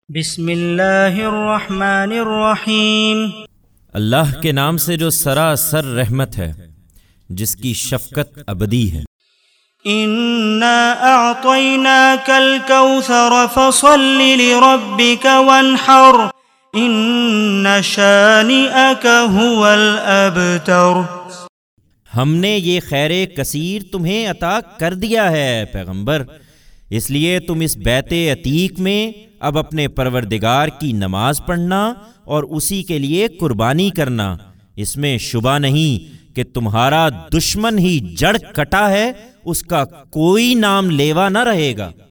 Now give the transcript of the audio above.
बिस्मिल्लाहिर्रहमानिर्रहीम। अल्लाह के नाम से जो सरासर रहमत है, जिसकी शफकत अबदी है। इन्ना अअतैनाकल कौसर फसल्लि लिरब्बिक वन्हर इन्न शानिअक हुवल अबतर। हमने ये खैर कसीर तुम्हें अता कर दिया है पैगंबर, इसलिए तुम इस बैते अतीक में अब अपने परवरदिगार की नमाज पढ़ना और उसी के लिए कुर्बानी करना। इसमें शुबा नहीं कि तुम्हारा दुश्मन ही जड़ कटा है, उसका कोई नाम लेवा न रहेगा।